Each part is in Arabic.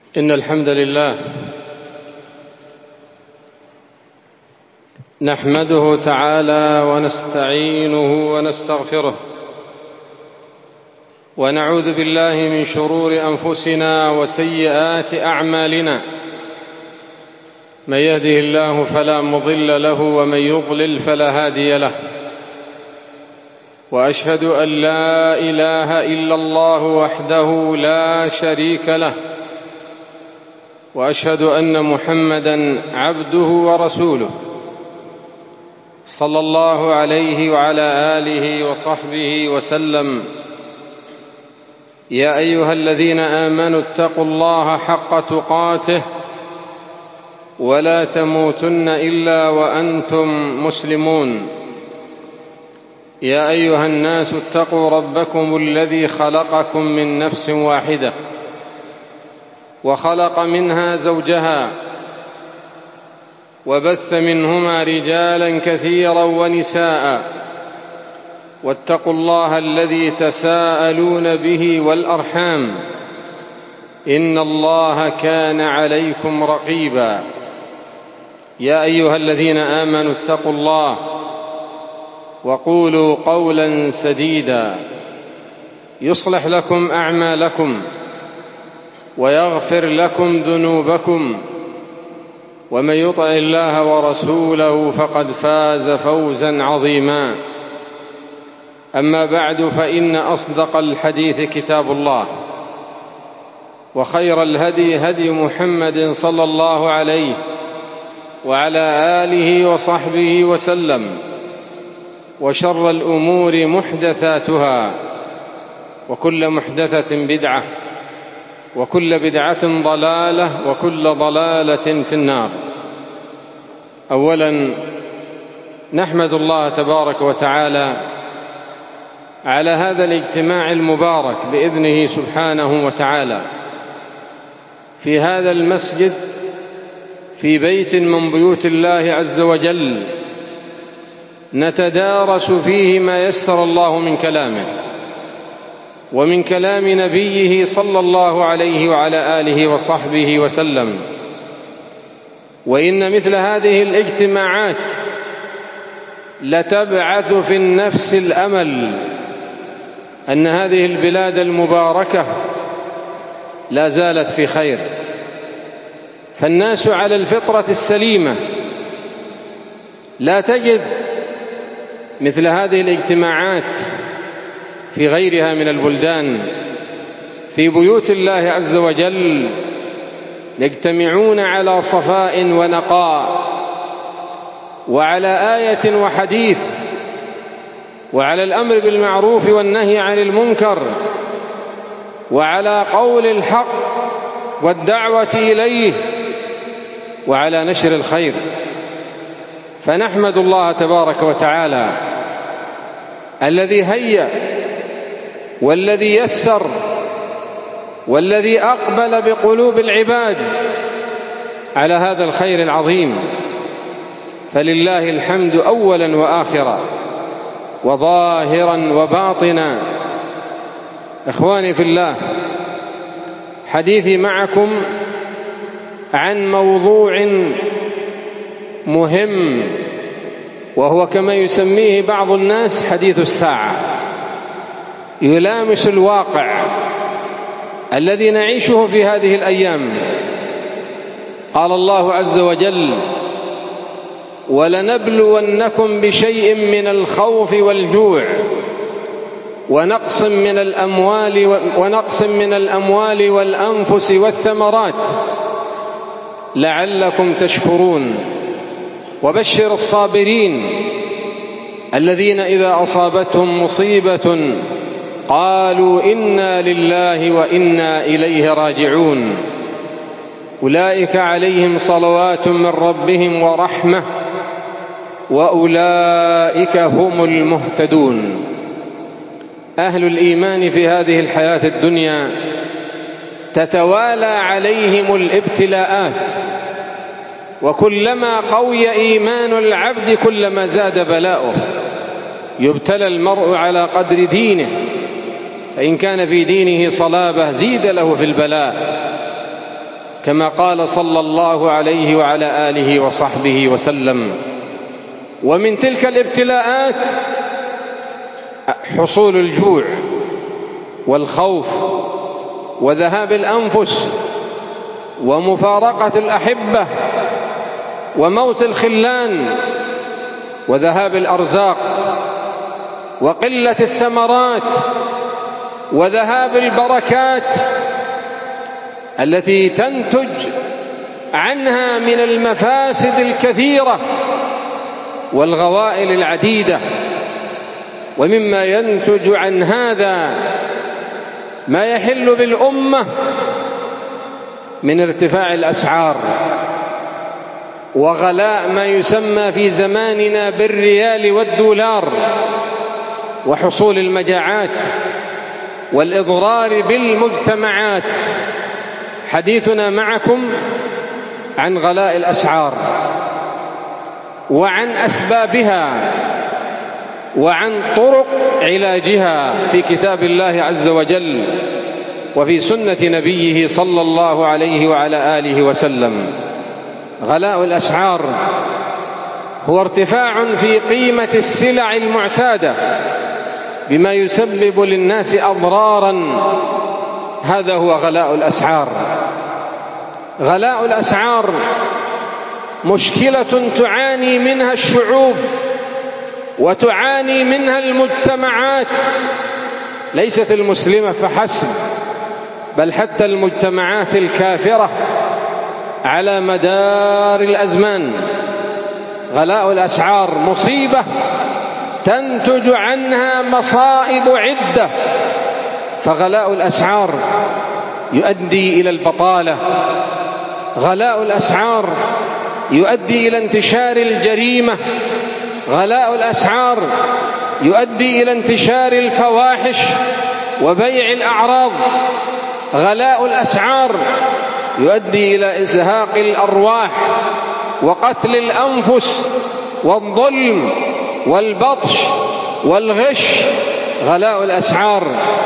إن الحمد لله نحمده تعالى ونستعينه ونستغفره، ونعوذ بالله من شرور أنفسنا وسيئات أعمالنا. من يهده الله فلا مضل له، ومن يضلل فلا هادي له. وأشهد أن لا إله إلا الله وحده لا شريك له، وأشهد أن محمدًا عبده ورسوله، صلى الله عليه وعلى آله وصحبه وسلم. يا أيها الذين آمنوا اتقوا الله حق تقاته ولا تموتن إلا وأنتم مسلمون. يا أيها الناس اتقوا ربكم الذي خلقكم من نفس واحدة، وخلق منها زوجها، وبث منهما رجالا كثيرا ونساء. واتقوا الله الذي تساءلون به والأرحام، إن الله كان عليكم رقيبا. يا أيها الذين آمنوا اتقوا الله وقولوا قولا سديدا يصلح لكم أعمالكم ويغفر لكم ذنوبكم، ومن يطع الله ورسوله فقد فاز فوزا عظيما. أما بعد، فإن أصدق الحديث كتاب الله، وخير الهدي هدي محمد صلى الله عليه وعلى آله وصحبه وسلم. وشر الأمور محدثاتها، وكل محدثة بدعة، وكل بدعة ضلالة، وكل ضلالة في النار. أولا نحمد الله تبارك وتعالى على هذا الاجتماع المبارك بإذنه سبحانه وتعالى في هذا المسجد، في بيت من بيوت الله عز وجل، نتدارس فيه ما يسر الله من كلامه ومن كلام نبيه صلى الله عليه وعلى آله وصحبه وسلم. وإن مثل هذه الاجتماعات لتبعث في النفس الأمل أن هذه البلاد المباركة لا زالت في خير، فالناس على الفطرة السليمة. لا تجد مثل هذه الاجتماعات في غيرها من البلدان. في بيوت الله عز وجل يجتمعون على صفاء ونقاء، وعلى آية وحديث، وعلى الأمر بالمعروف والنهي عن المنكر، وعلى قول الحق والدعوة إليه، وعلى نشر الخير. فنحمد الله تبارك وتعالى الذي هيأ والذي يسر والذي أقبل بقلوب العباد على هذا الخير العظيم. فلله الحمد أولا وآخرا، وظاهرا وباطنا. إخواني في الله، حديثي معكم عن موضوع مهم، وهو كما يسميه بعض الناس حديث الساعة، يلامس الواقع الذي نعيشه في هذه الأيام. قال الله عز وجل: ولنبلونكم بشيء من الخوف والجوع ونقص من الأموال والأنفس والثمرات لعلكم تشكرون. وبشر الصابرين الذين إذا أصابتهم مصيبة قالوا إنا لله وإنا إليه راجعون. أولئك عليهم صلوات من ربهم ورحمة، وأولئك هم المهتدون. أهل الإيمان في هذه الحياة الدنيا تتوالى عليهم الابتلاءات، وكلما قوي إيمان العبد كلما زاد بلاؤه. يبتلى المرء على قدر دينه، فإن كان في دينه صلابة زيد له في البلاء، كما قال صلى الله عليه وعلى آله وصحبه وسلم. ومن تلك الابتلاءات حصول الجوع والخوف وذهاب الأنفس ومفارقة الأحبة وموت الخلان وذهاب الأرزاق وقلة الثمرات وذهاب البركات التي تنتج عنها من المفاسد الكثيرة والغوائل العديدة. ومما ينتج عن هذا ما يحل بالأمة من ارتفاع الأسعار وغلاء ما يسمى في زماننا بالريال والدولار، وحصول المجاعات والإضرار بالمجتمعات. حديثنا معكم عن غلاء الأسعار وعن أسبابها وعن طرق علاجها في كتاب الله عز وجل وفي سنة نبيه صلى الله عليه وعلى آله وسلم. غلاء الأسعار هو ارتفاع في قيمة السلع المعتادة بما يسبب للناس أضرارا، هذا هو غلاء الأسعار. غلاء الأسعار مشكلة تعاني منها الشعوب وتعاني منها المجتمعات، ليست المسلمة فحسب، بل حتى المجتمعات الكافرة على مدار الأزمان. غلاء الأسعار مصيبة تنتج عنها مصائب عدة، فغلاء الأسعار يؤدي إلى البطالة، غلاء الأسعار يؤدي إلى انتشار الجريمة، غلاء الأسعار يؤدي إلى انتشار الفواحش وبيع الأعراض، غلاء الأسعار يؤدي إلى إزهاق الأرواح وقتل الأنفس والظلم والبطش والغش. غلاء الأسعار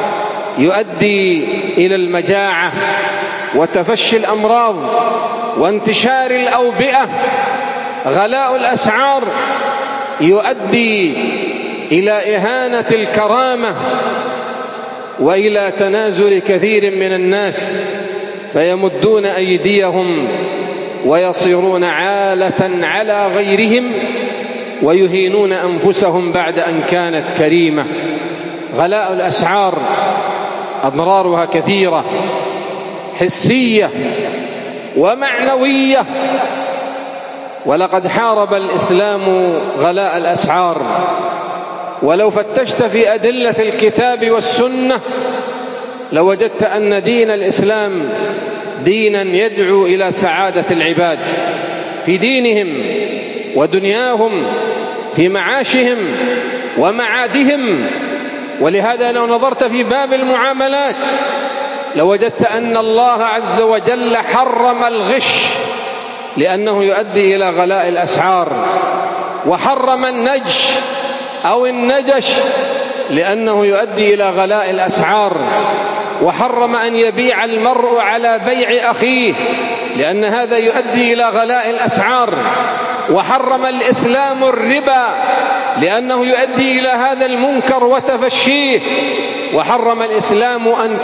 يؤدي إلى المجاعة وتفشي الأمراض وانتشار الأوبئة. غلاء الأسعار يؤدي إلى إهانة الكرامة وإلى تنازل كثير من الناس فيمدون أيديهم ويصيرون عالة على غيرهم ويهينون أنفسهم بعد أن كانت كريمة. غلاء الأسعار أضرارها كثيرة حسية ومعنوية، ولقد حارب الإسلام غلاء الأسعار. ولو فتشت في أدلة الكتاب والسنة لوجدت أن دين الإسلام دينا يدعو إلى سعادة العباد في دينهم ودنياهم، في معاشهم ومعادهم. ولهذا لو نظرت في باب المعاملات لوجدت أن الله عز وجل حرم الغش لأنه يؤدي إلى غلاء الأسعار، وحرم النجش أو النجش لأنه يؤدي إلى غلاء الأسعار، وحرم أن يبيع المرء على بيع أخيه لأن هذا يؤدي إلى غلاء الأسعار، وحرم الإسلام الربا لأنه يؤدي إلى هذا المنكر وتفشيه، وحرم الإسلام أن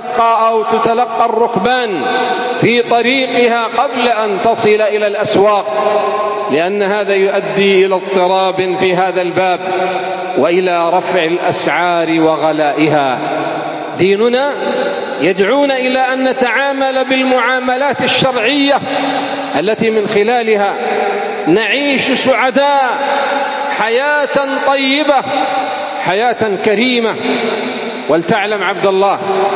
تتلقى الركبان في طريقها قبل أن تصل إلى الأسواق لأن هذا يؤدي إلى اضطراب في هذا الباب وإلى رفع الأسعار وغلائها. ديننا يدعون إلى أن نتعامل بالمعاملات الشرعية التي من خلالها نعيش سعداء حياة طيبة، حياة كريمة. ولتعلم عبد الله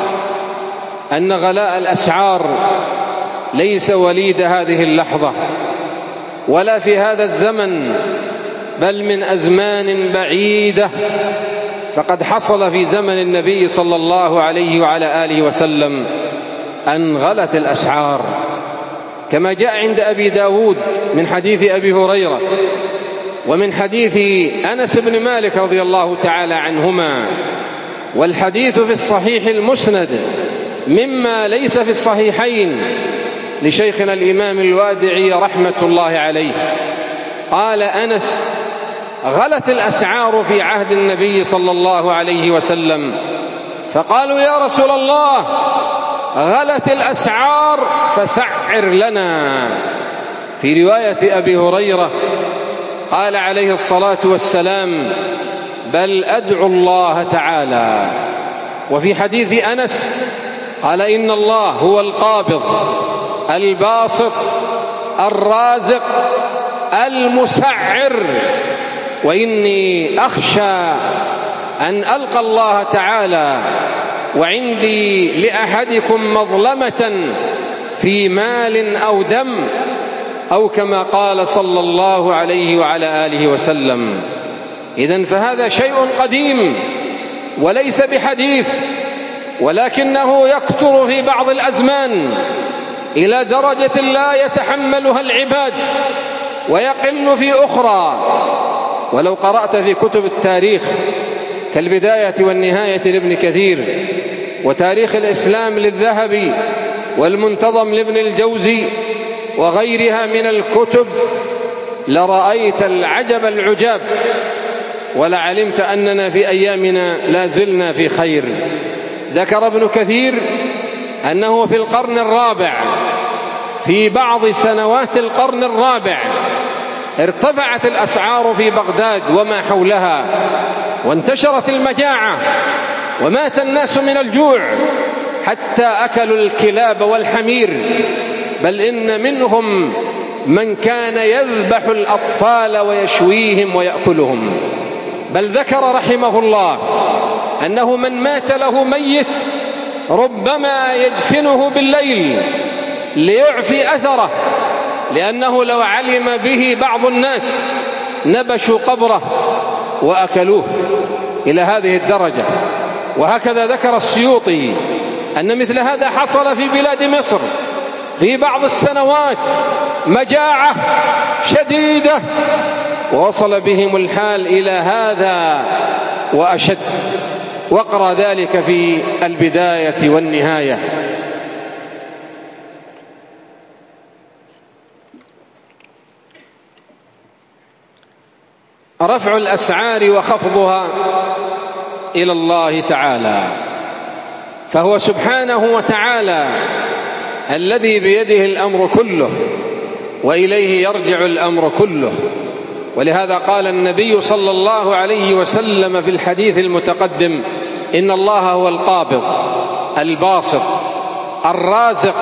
أن غلاء الأسعار ليس وليد هذه اللحظة ولا في هذا الزمن، بل من أزمان بعيدة. فقد حصل في زمن النبي صلى الله عليه وعلى آله وسلم أن غلت الأسعار، كما جاء عند أبي داود من حديث أبي هريرة ومن حديث أنس بن مالك رضي الله تعالى عنهما. والحديث في الصحيح المسند مما ليس في الصحيحين، لشيخنا الإمام الوادعي رحمة الله عليه. قال أنس: غلت الأسعار في عهد النبي صلى الله عليه وسلم، فقالوا: يا رسول الله، غلت الأسعار فسعر لنا. في رواية أبي هريرة قال عليه الصلاة والسلام: بل أدعو الله تعالى. وفي حديث أنس قال: إن الله هو القابض الباسط الرازق المسعر، وإني أخشى أن ألقى الله تعالى وعندي لأحدكم مظلمة في مال أو دم، أو كما قال صلى الله عليه وعلى آله وسلم. إذن فهذا شيء قديم وليس بحديث، ولكنه يكثر في بعض الأزمان إلى درجة لا يتحملها العباد ويقل في أخرى. ولو قرأت في كتب التاريخ كالبداية والنهاية لابن كثير، وتاريخ الإسلام للذهبي، والمنتظم لابن الجوزي، وغيرها من الكتب، لرأيت العجب العجاب، ولعلمت أننا في أيامنا لا زلنا في خير. ذكر ابن كثير أنه في القرن الرابع، في بعض سنوات القرن الرابع، ارتفعت الأسعار في بغداد وما حولها، وانتشرت المجاعة، ومات الناس من الجوع، حتى أكلوا الكلاب والحمير، بل إن منهم من كان يذبح الأطفال ويشويهم ويأكلهم. بل ذكر رحمه الله أنه من مات له ميت ربما يدفنه بالليل ليعفي أثره، لأنه لو علم به بعض الناس نبشوا قبره وأكلوه، إلى هذه الدرجة. وهكذا ذكر السيوطي أن مثل هذا حصل في بلاد مصر في بعض السنوات، مجاعة شديدة، ووصل بهم الحال إلى هذا وأشد. واقرأ ذلك في البداية والنهاية. رفع الأسعار وخفضها إلى الله تعالى، فهو سبحانه وتعالى الذي بيده الأمر كله، وإليه يرجع الأمر كله. ولهذا قال النبي صلى الله عليه وسلم في الحديث المتقدم: إن الله هو القابض الباسط الرازق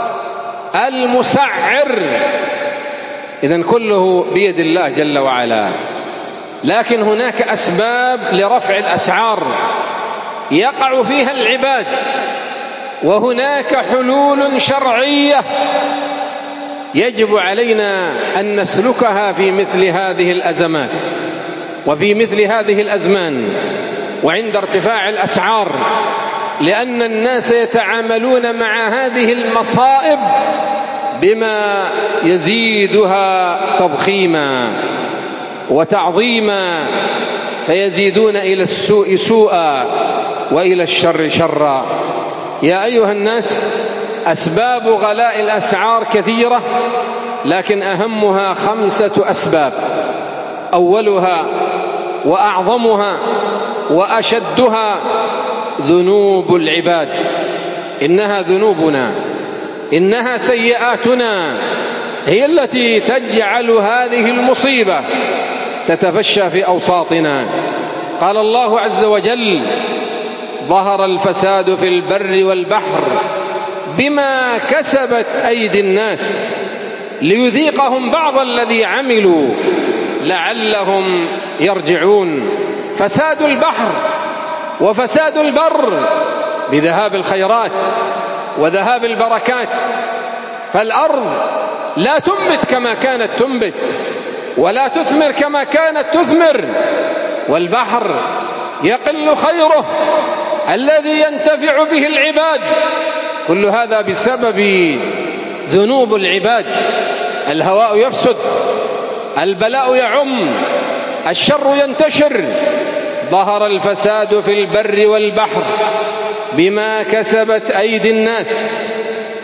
المسعر. إذن كله بيد الله جل وعلا، لكن هناك أسباب لرفع الأسعار يقع فيها العباد، وهناك حلول شرعية يجب علينا أن نسلكها في مثل هذه الأزمات وفي مثل هذه الأزمان وعند ارتفاع الأسعار، لأن الناس يتعاملون مع هذه المصائب بما يزيدها تضخيما وتعظيما، فيزيدون إلى السوء سوءا وإلى الشر شرا. يا أيها الناس، أسباب غلاء الأسعار كثيرة، لكن أهمها 5 أسباب. أولها وأعظمها وأشدها ذنوب العباد. إنها ذنوبنا، إنها سيئاتنا، هي التي تجعل هذه المصيبة تتفشى في أوساطنا. قال الله عز وجل: ظهر الفساد في البر والبحر بما كسبت أيدي الناس ليذيقهم بعض الذي عملوا لعلهم يرجعون. فساد البحر وفساد البر بذهاب الخيرات وذهاب البركات، فالأرض لا تنبت كما كانت تنبت، ولا تثمر كما كانت تثمر، والبحر يقل خيره الذي ينتفع به العباد. كل هذا بسبب ذنوب العباد. الهواء يفسد، البلاء يعم، الشر ينتشر. ظهر الفساد في البر والبحر بما كسبت أيدي الناس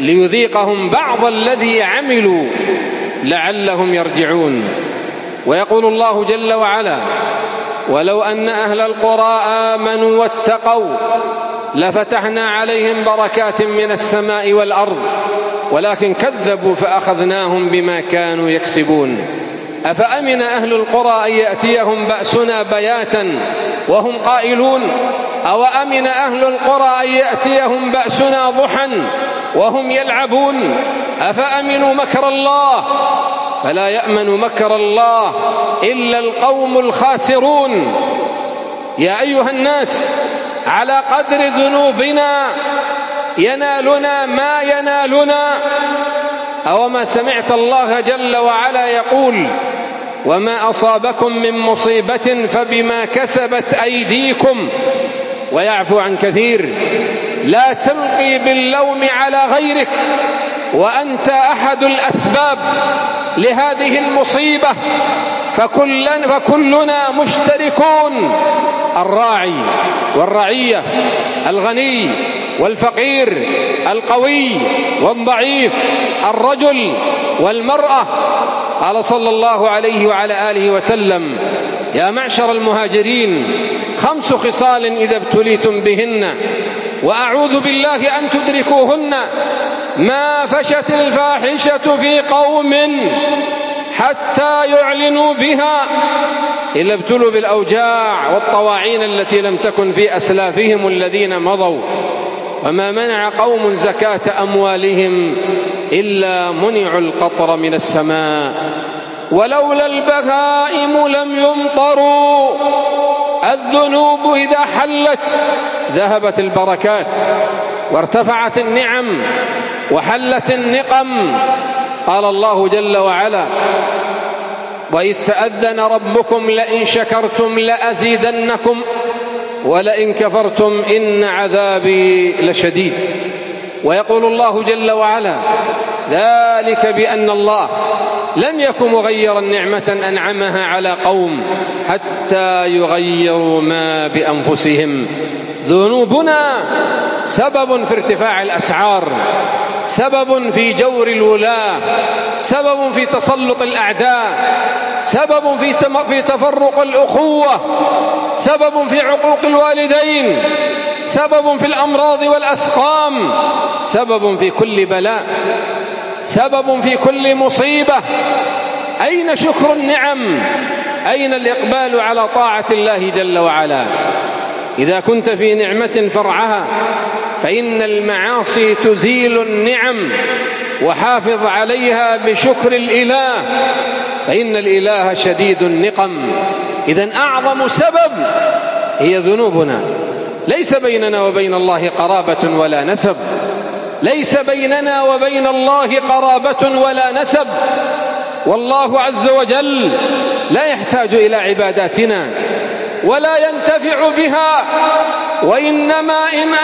ليذيقهم بعض الذي عملوا لعلهم يرجعون. ويقول الله جل وعلا: ولو أن أهل القرى آمنوا واتقوا لفتحنا عليهم بركات من السماء والأرض ولكن كذبوا فأخذناهم بما كانوا يكسبون. أفأمن أهل القرى أن يأتيهم بأسنا بياتا وهم قائلون أو أمن أهل القرى أن يأتيهم بأسنا ضحى وهم يلعبون أفأمنوا مكر الله فلا يأمن مكر الله إلا القوم الخاسرون. يا أيها الناس، على قدر ذنوبنا ينالنا ما ينالنا. أوما سمعت الله جل وعلا يقول: وما أصابكم من مصيبة فبما كسبت أيديكم ويعفو عن كثير. لا تلقي باللوم على غيرك وأنت أحد الأسباب لهذه المصيبة، فكلنا مشتركون، الراعي والرعية، الغني والفقير، القوي والضعيف، الرجل والمرأة. قال صلى الله عليه وعلى آله وسلم: يا معشر المهاجرين 5 خصال إذا ابتليتم بهن وأعوذ بالله أن تدركوهن: ما فشت الفاحشة في قوم حتى يعلنوا بها إلا ابتلوا بالأوجاع والطواعين التي لم تكن في أسلافهم الذين مضوا، وما منع قوم زكاة أموالهم إلا منعوا القطر من السماء، ولولا البهائم لم يمطروا. الذنوب إذا حلت ذهبت البركات وارتفعت النعم وحلت النقم. قال الله جل وعلا: وإذ تأذن ربكم لئن شكرتم لأزيدنكم ولئن كفرتم إن عذابي لشديد. ويقول الله جل وعلا: ذلك بأن الله لم يكن مغيرا نعمة أنعمها على قوم حتى يغيروا ما بأنفسهم. ذنوبنا سبب في ارتفاع الأسعار، سبب في جور الولاة، سبب في تسلط الأعداء، سبب في تفرق الأخوة، سبب في عقوق الوالدين، سبب في الأمراض والأسقام، سبب في كل بلاء، سبب في كل مصيبة. أين شكر النعم؟ أين الإقبال على طاعة الله جل وعلا؟ إذا كنت في نعمة فرعها، فإن المعاصي تزيل النعم، وحافظ عليها بشكر الإله، فإن الإله شديد النقم. إذن أعظم سبب هي ذنوبنا. ليس بيننا وبين الله قرابة ولا نسب، ليس بيننا وبين الله قرابة ولا نسب، والله عز وجل لا يحتاج إلى عباداتنا ولا ينتفع بها، وإنما إن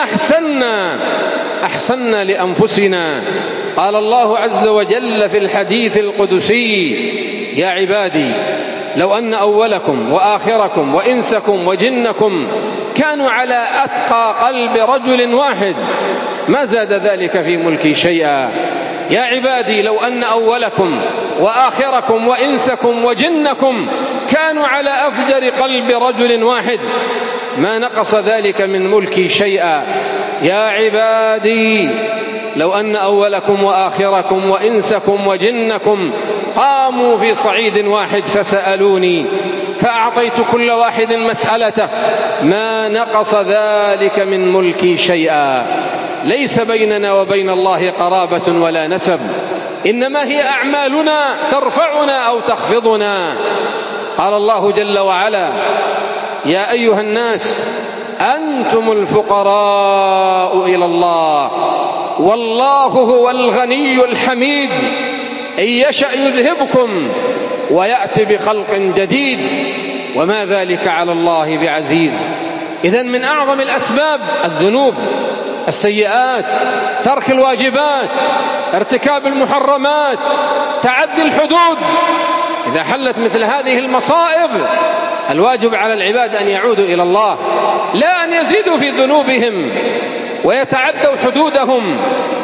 أحسنا لأنفسنا. قال الله عز وجل في الحديث القدسي: يا عبادي لو أن أولكم وآخركم وإنسكم وجنكم كانوا على أتقى قلب رجل واحد ما زاد ذلك في ملكي شيئا. يا عبادي لو أن أولكم وآخركم وإنسكم وجنكم كانوا على أفجر قلب رجل واحد ما نقص ذلك من ملكي شيئا. يا عبادي لو أن أولكم وآخركم وإنسكم وجنكم قاموا في صعيد واحد فسألوني فأعطيت كل واحد مسألته ما نقص ذلك من ملكي شيئا. ليس بيننا وبين الله قرابة ولا نسب، إنما هي أعمالنا ترفعنا أو تخفضنا. قال الله جل وعلا: يا أيها الناس أنتم الفقراء إلى الله والله هو الغني الحميد إن يشأ يذهبكم ويأتي بخلق جديد وما ذلك على الله بعزيز. إذن من أعظم الأسباب الذنوب، السيئات، ترك الواجبات، ارتكاب المحرمات، تعدي الحدود. إذا حلت مثل هذه المصائب الواجب على العباد أن يعودوا إلى الله، لا أن يزيدوا في ذنوبهم ويتعدوا حدودهم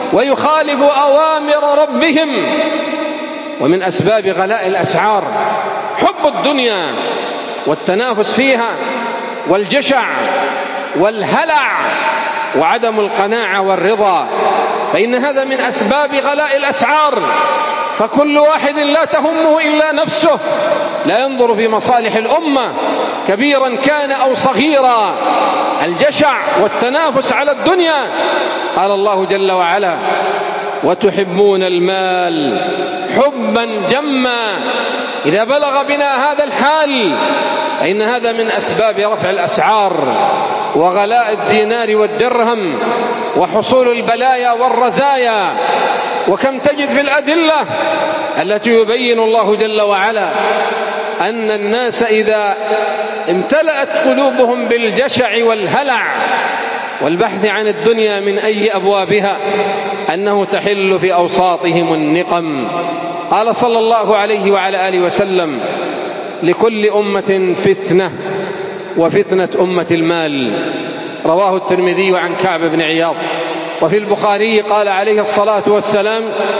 ويخالفوا أوامر ربهم. ومن أسباب غلاء الأسعار حب الدنيا والتنافس فيها والجشع والهلع وعدم القناعة والرضا، فإن هذا من أسباب غلاء الأسعار. فكل واحد لا تهمه إلا نفسه، لا ينظر في مصالح الأمة كبيرا كان أو صغيرا. الجشع والتنافس على الدنيا. قال الله جل وعلا: وتحبون المال حبا جما. إذا بلغ بنا هذا الحال فإن هذا من أسباب رفع الأسعار وغلاء الدينار والدرهم وحصول البلايا والرزايا. وكم تجد في الأدلة التي يبين الله جل وعلا أن الناس إذا امتلأت قلوبهم بالجشع والهلع والبحث عن الدنيا من أي أبوابها أنه تحل في أوساطهم النقم. قال صلى الله عليه وعلى آله وسلم: لكل أمة فتنة وفتنة أمة المال. رواه الترمذي عن كعب بن عياض. وفي البخاري قال عليه الصلاة والسلام: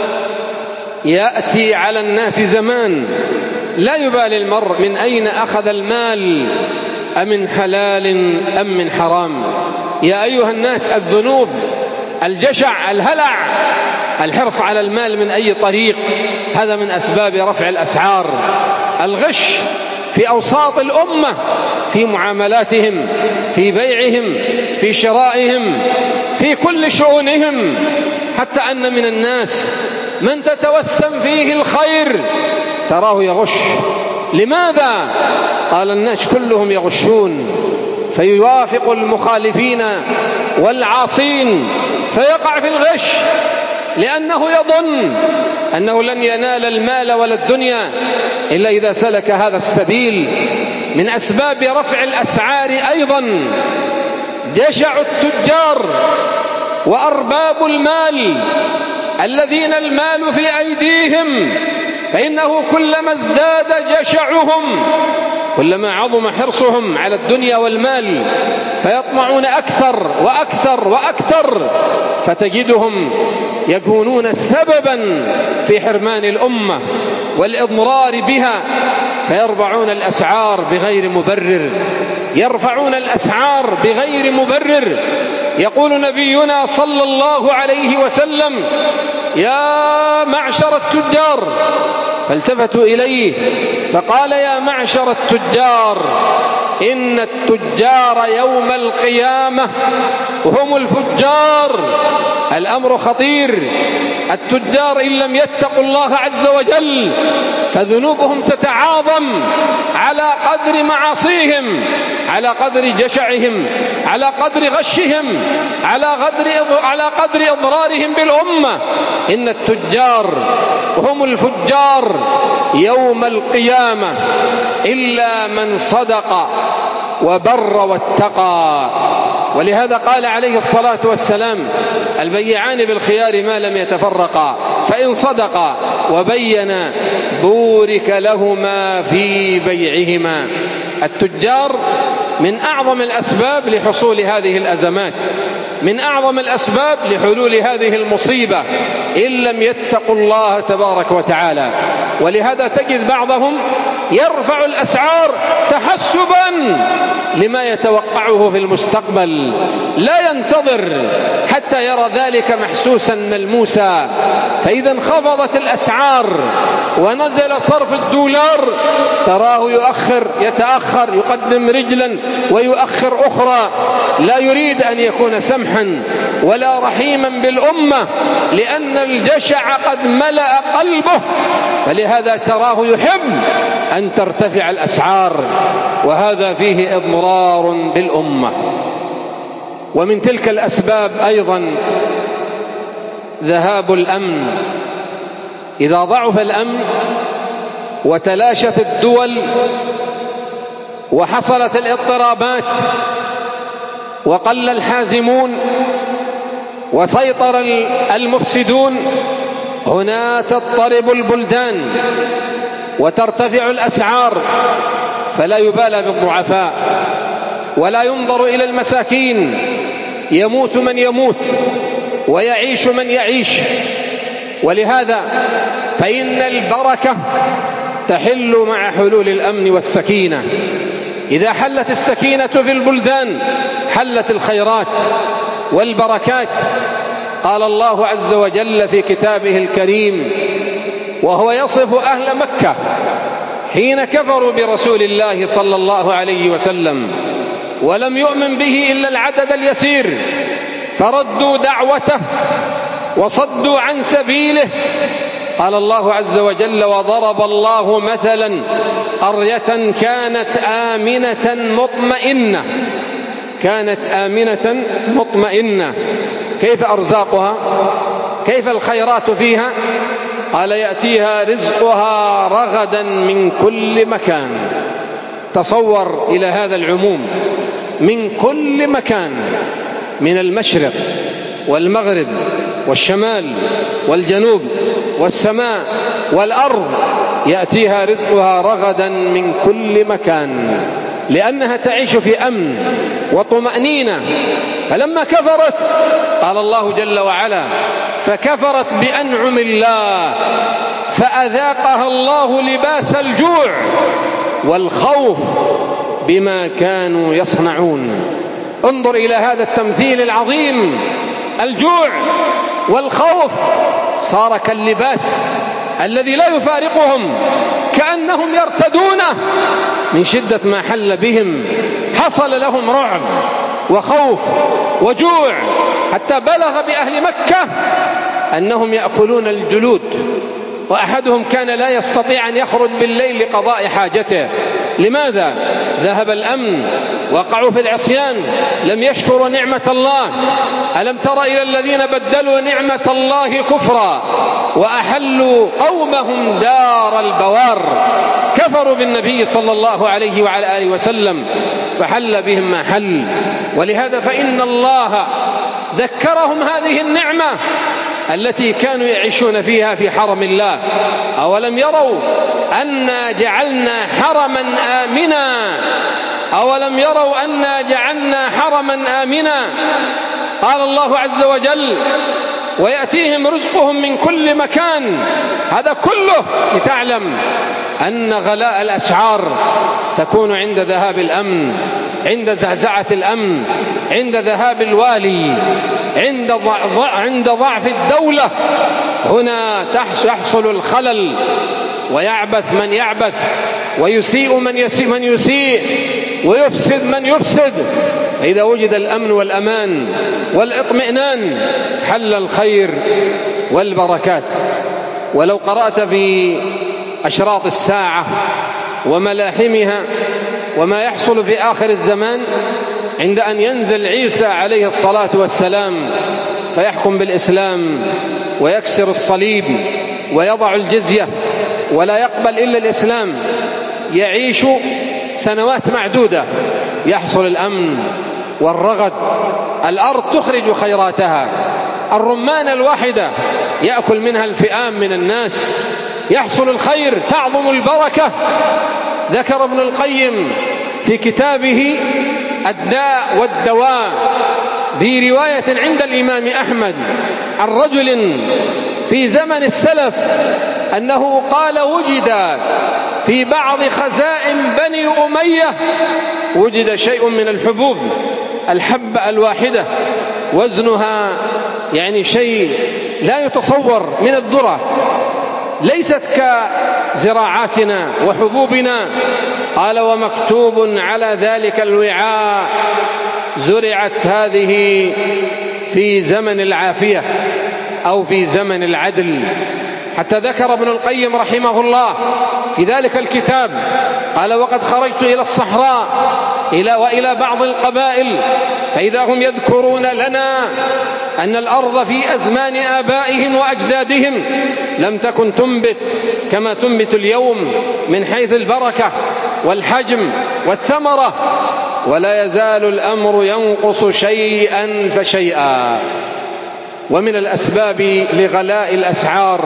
يأتي على الناس زمان لا يبالي المرء من أين أخذ المال، أمن حلال أم من حرام. يا أيها الناس، الذنوب، الجشع، الهلع، الحرص على المال من أي طريق، هذا من أسباب رفع الأسعار. الغش في أوساط الأمة، في معاملاتهم، في بيعهم، في شرائهم، في كل شؤونهم، حتى أن من الناس من تتوسم فيه الخير تراه يغش. لماذا؟ قال: الناس كلهم يغشون، فيوافق المخالفين والعاصين فيقع في الغش، لأنه يظن أنه لن ينال المال ولا الدنيا إلا إذا سلك هذا السبيل. من أسباب رفع الأسعار أيضا جشع التجار وأرباب المال الذين المال في أيديهم، فإنه كلما ازداد جشعهم كلما عظم حرصهم على الدنيا والمال، فيطمعون أكثر وأكثر وأكثر، فتجدهم يكونون سببا في حرمان الأمة والإضرار بها، فيرفعون الأسعار بغير مبرر، يرفعون الأسعار بغير مبرر. يقول نبينا صلى الله عليه وسلم: يا معشر التجار، فالتفتوا إليه فقال: يا معشر التجار، إن التجار يوم القيامة هم الفجار. الأمر خطير. التجار إن لم يتقوا الله عز وجل فذنوبهم تتعاظم على قدر معاصيهم، على قدر جشعهم، على قدر غشهم، على قدر إضرارهم بالأمة. إن التجار هم الفجار يوم القيامة إلا من صدق وبر واتقى. ولهذا قال عليه الصلاة والسلام: البيعان بالخيار ما لم يتفرقا، فإن صدقا وبينا بورك لهما في بيعهما. التجار من أعظم الأسباب لحصول هذه الأزمات، من أعظم الأسباب لحلول هذه المصيبة إن لم يتقوا الله تبارك وتعالى. ولهذا تجد بعضهم يرفع الأسعار تحسبا لما يتوقعه في المستقبل، لا ينتظر حتى يرى ذلك محسوسا ملموسا. فإذا انخفضت الأسعار ونزل صرف الدولار تراه يتأخر، يقدم رجلا ويؤخر أخرى، لا يريد أن يكون سمحا ولا رحيما بالأمة، لأن الجشع قد ملأ قلبه، فلهذا تراه يحب أن ترتفع الأسعار، وهذا فيه إضرار بالأمة. ومن تلك الأسباب أيضا ذهاب الأمن. إذا ضعف الأمن وتلاشت الدول وحصلت الاضطرابات وقل الحازمون وسيطر المفسدون، هنا تضطرب البلدان وترتفع الأسعار، فلا يبالى بالضعفاء ولا ينظر إلى المساكين. يموت من يموت ويعيش من يعيش. ولهذا فإن البركة تحل مع حلول الأمن والسكينة. إذا حلت السكينة في البلدان حلت الخيرات والبركات. قال الله عز وجل في كتابه الكريم وهو يصف أهل مكة حين كفروا برسول الله صلى الله عليه وسلم ولم يؤمن به إلا العدد اليسير، فردوا دعوته وصدوا عن سبيله. قال الله عز وجل وضرب الله مثلا قرية كانت آمنة مطمئنة. كيف أرزاقها؟ كيف الخيرات فيها؟ قال يأتيها رزقها رغدا من كل مكان. تصور إلى هذا العموم، من كل مكان، من المشرق والمغرب والشمال والجنوب والسماء والأرض، يأتيها رزقها رغدا من كل مكان، لأنها تعيش في أمن وطمأنينة. فلما كفرت قال الله جل وعلا فكفرت بأنعم الله فأذاقها الله لباس الجوع والخوف بما كانوا يصنعون. انظر إلى هذا التمثيل العظيم، الجوع والخوف صار كاللباس الذي لا يفارقهم، كأنهم يرتدونه من شدة ما حل بهم. حصل لهم رعب وخوف وجوع، حتى بلغ بأهل مكة أنهم يأكلون الجلود، وأحدهم كان لا يستطيع أن يخرج بالليل لقضاء حاجته. لماذا؟ ذهب الأمن، وقعوا في العصيان، لم يشكروا نعمة الله. ألم تر إلى الذين بدلوا نعمة الله كفرا وأحلوا قومهم دار البوار؟ كفروا بالنبي صلى الله عليه وعلى آله وسلم فحل بهم ما حل. ولهذا فإن الله ذكرهم هذه النعمة التي كانوا يعيشون فيها في حرم الله. أولم يروا أنا جعلنا حرما آمنا أولم يروا أنا جعلنا حرما آمنا. قال الله عز وجل ويأتيهم رزقهم من كل مكان. هذا كله لتعلم أن غلاء الأسعار تكون عند ذهاب الأمن، عند زعزعة الأمن، عند ذهاب الوالي، عند ضعف الدولة. هنا يحصل الخلل، ويعبث من يعبث، ويسيء من يسيء، ويفسد من يفسد. فإذا وجد الأمن والأمان والإطمئنان حل الخير والبركات. ولو قرأت في أشراط الساعة وملاحمها وما يحصل في آخر الزمان عند أن ينزل عيسى عليه الصلاة والسلام فيحكم بالإسلام ويكسر الصليب ويضع الجزية ولا يقبل إلا الإسلام، يعيش سنوات معدودة، يحصل الأمن والرغد، الأرض تخرج خيراتها، الرمان الواحدة يأكل منها الفئام من الناس، يحصل الخير، تعظم البركة. ذكر ابن القيم في كتابه الداء والدواء برواية عند الإمام أحمد عن رجل في زمن السلف أنه قال وجد في بعض خزائن بني أمية وجد شيء من الحبوب، الحبة الواحدة وزنها يعني شيء لا يتصور من الذرة، ليست كزراعاتنا وحبوبنا. قال ومكتوب على ذلك الوعاء زرعت هذه في زمن العافية أو في زمن العدل. حتى ذكر ابن القيم رحمه الله في ذلك الكتاب قال وقد خرجت إلى الصحراء وإلى بعض القبائل فإذا هم يذكرون لنا أن الأرض في أزمان آبائهم وأجدادهم لم تكن تنبت كما تنبت اليوم من حيث البركة والحجم والثمرة، ولا يزال الأمر ينقص شيئا فشيئا. ومن الأسباب لغلاء الأسعار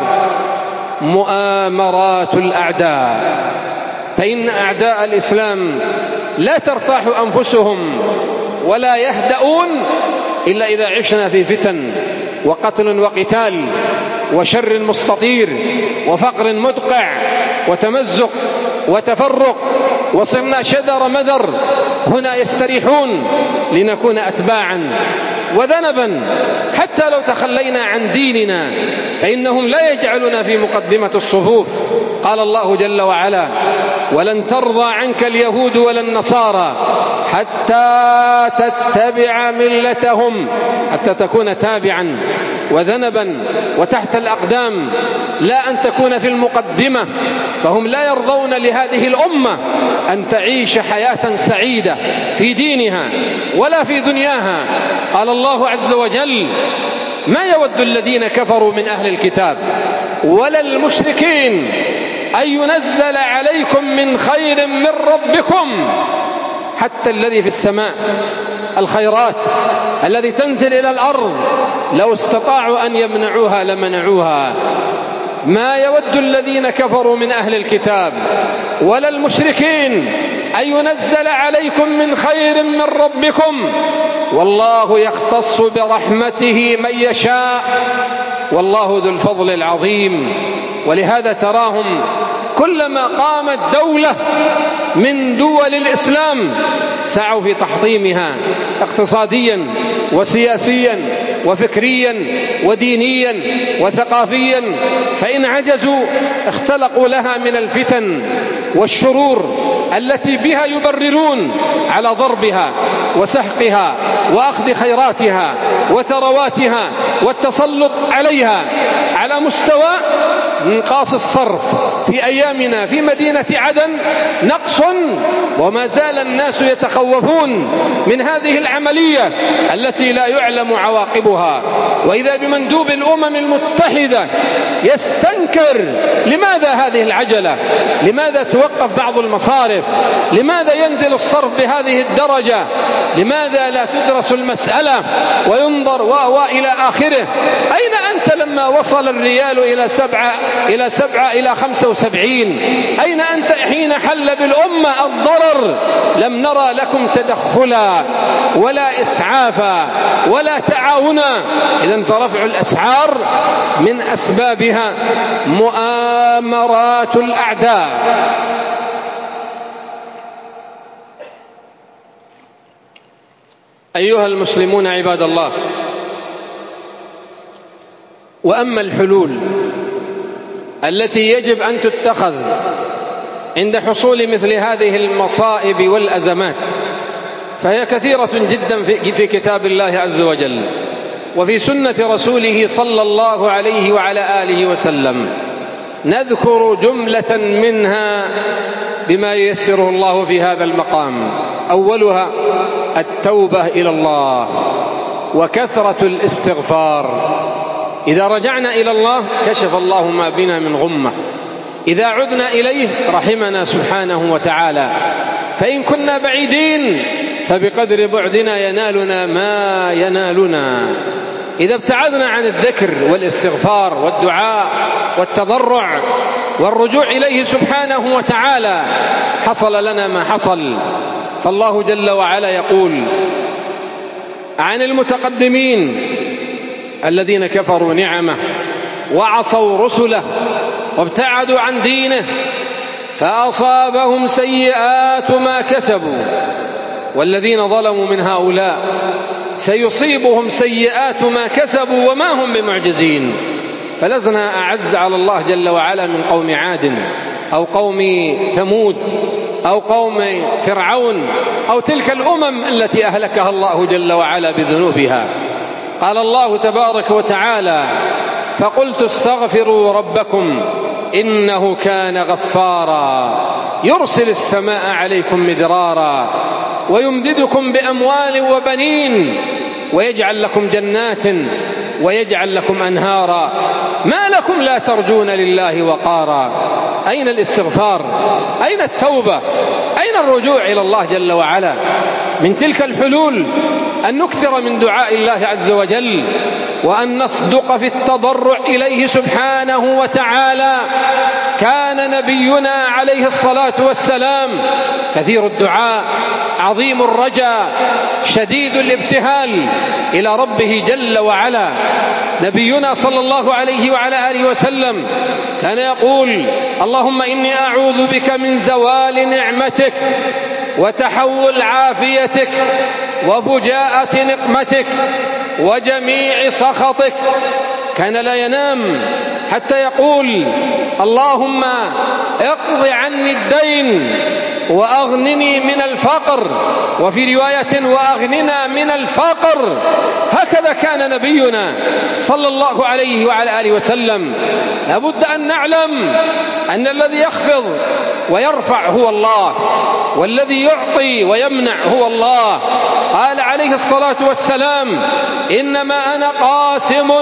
مؤامرات الأعداء، فإن أعداء الإسلام لا ترتاح أنفسهم ولا يهدؤون إلا إذا عشنا في فتن وقتل وقتال وشر مستطير وفقر مدقع وتمزق وتفرق، وصرنا شدر مدر. هنا يستريحون لنكون أتباعا وذنبا، حتى لو تخلينا عن ديننا فإنهم لا يجعلنا في مقدمة الصفوف. قال الله جل وعلا: ولن ترضى عنك اليهود ولا النصارى حتى تتبع ملتهم، حتى تكون تابعا وذنبا وتحت الأقدام، لا أن تكون في المقدمة. فهم لا يرضون لهذه الأمة أن تعيش حياة سعيدة في دينها ولا في دنياها. قال الله عز وجل: ما يود الذين كفروا من أهل الكتاب ولا المشركين أن ينزل عليكم من خير من ربكم. حتى الذي في السماء، الخيرات الذي تنزل إلى الأرض، لو استطاعوا أن يمنعوها لمنعوها. ما يود الذين كفروا من أهل الكتاب ولا المشركين أن ينزل عليكم من خير من ربكم، والله يختص برحمته من يشاء، والله ذو الفضل العظيم. ولهذا تراهم كلما قامت دولة من دول الإسلام سعوا في تحطيمها اقتصاديا وسياسيا وفكريا ودينيا وثقافيا، فإن عجزوا اختلقوا لها من الفتن والشرور التي بها يبررون على ضربها وسحقها وأخذ خيراتها وثرواتها والتسلط عليها، على مستوى انقاص الصرف في أيامنا في مدينة عدن نقص، وما زال الناس يتخوفون من هذه العملية التي لا يعلم عواقبها. وإذا بمندوب الأمم المتحدة يستنكر: لماذا هذه العجلة؟ لماذا توقف بعض المصارف؟ لماذا ينزل الصرف بهذه الدرجة؟ لماذا لا تدرس المسألة وينظر إلى آخره؟ أين أنت لما وصل الريال إلى 7 إلى 75؟ أين أنت حين حل بالأمة الضرر؟ لم نرى لكم تدخلا ولا إسعافا ولا تعاونا. إذن فرفع الأسعار من أسبابها مؤامرات الأعداء. أيها المسلمون عباد الله، وأما الحلول التي يجب أن تتخذ عند حصول مثل هذه المصائب والأزمات فهي كثيرة جدا في كتاب الله عز وجل وفي سنة رسوله صلى الله عليه وعلى آله وسلم. نذكر جملة منها بما ييسره الله في هذا المقام. أولها التوبة إلى الله وكثرة الاستغفار. إذا رجعنا إلى الله كشف الله ما بنا من غمة، إذا عدنا إليه رحمنا سبحانه وتعالى. فإن كنا بعيدين فبقدر بعدنا ينالنا ما ينالنا. إذا ابتعدنا عن الذكر والاستغفار والدعاء والتضرع والرجوع إليه سبحانه وتعالى حصل لنا ما حصل. فالله جل وعلا يقول عن المتقدمين الذين كفروا نعمه وعصوا رسله وابتعدوا عن دينه فأصابهم سيئات ما كسبوا، والذين ظلموا من هؤلاء سيصيبهم سيئات ما كسبوا وما هم بمعجزين. فلسنا أعز على الله جل وعلا من قوم عاد أو قوم ثمود أو قوم فرعون أو تلك الأمم التي أهلكها الله جل وعلا بذنوبها. قال الله تبارك وتعالى: فقلت استغفروا ربكم إنه كان غفارا يرسل السماء عليكم مدرارا ويمددكم بأموال وبنين ويجعل لكم جنات ويجعل لكم أنهارا ما لكم لا ترجون لله وقارا. أين الاستغفار؟ أين التوبة؟ أين الرجوع إلى الله جل وعلا؟ من تلك الحلول أن نكثر من دعاء الله عز وجل وأن نصدق في التضرع إليه سبحانه وتعالى. كان نبينا عليه الصلاة والسلام كثير الدعاء عظيم الرجاء شديد الابتهال إلى ربه جل وعلا. نبينا صلى الله عليه وعلى آله وسلم كان يقول: اللهم إني أعوذ بك من زوال نعمتك وتحول عافيتك وفجاءة نقمتك وجميع سخطك. كان لا ينام حتى يقول: اللهم اقض عني الدين وأغنني من الفقر، وفي رواية: وأغننا من الفقر. هكذا كان نبينا صلى الله عليه وعلى آله وسلم. لابد أن نعلم أن الذي يخفض ويرفع هو الله، والذي يعطي ويمنع هو الله. قال عليه الصلاة والسلام: إنما أنا قاسم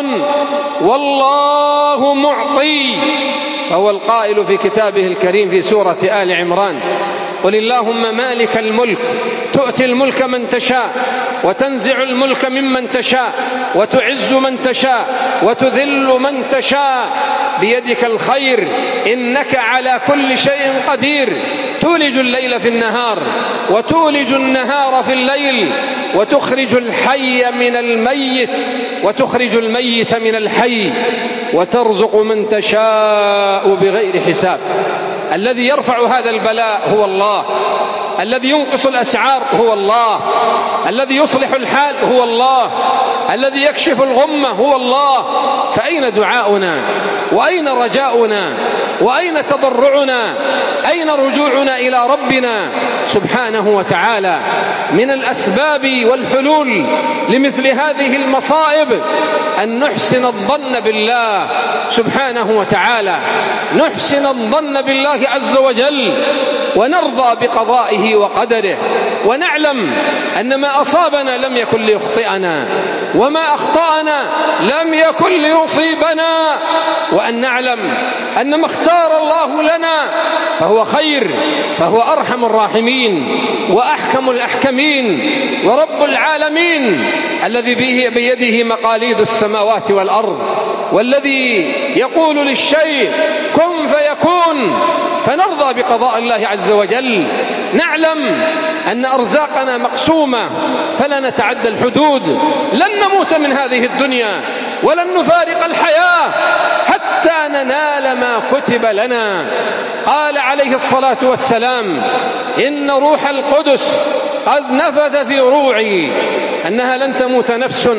والله معطي. فهو القائل في كتابه الكريم في سورة آل عمران: قل اللهم مالك الملك تؤتي الملك من تشاء وتنزع الملك ممن تشاء وتعز من تشاء وتذل من تشاء بيدك الخير إنك على كل شيء قدير تولج الليل في النهار وتولج النهار في الليل وتخرج الحي من الميت وتخرج الميت من الحي وترزق من تشاء بغير حساب. الذي يرفع هذا البلاء هو الله، الذي ينقص الأسعار هو الله، الذي يصلح الحال هو الله، الذي يكشف الغمة هو الله. فأين دعاؤنا وأين رجاؤنا وأين تضرعنا؟ أين رجوعنا إلى ربنا سبحانه وتعالى؟ من الأسباب والحلول لمثل هذه المصائب أن نحسن الظن بالله سبحانه وتعالى، نحسن الظن بالله عز وجل ونرضى بقضائه وقدره، ونعلم أن ما أصابنا لم يكن ليخطئنا وما أخطأنا لم يكن ليصيبنا، وأن نعلم أن ما اختار الله لنا فهو خير، فهو أرحم الراحمين وأحكم الأحكمين ورب العالمين، الذي بيده مقاليد السماوات والأرض، والذي يقول للشيء كن فيكون. فنرضى بقضاء الله عز وجل، نعلم أن أرزاقنا مقسومة فلا نتعدى الحدود، لن نموت من هذه الدنيا ولن نفارق الحياة حتى ننال ما كتب لنا. قال عليه الصلاة والسلام: إن روح القدس قد نفث في روعي أنها لن تموت نفس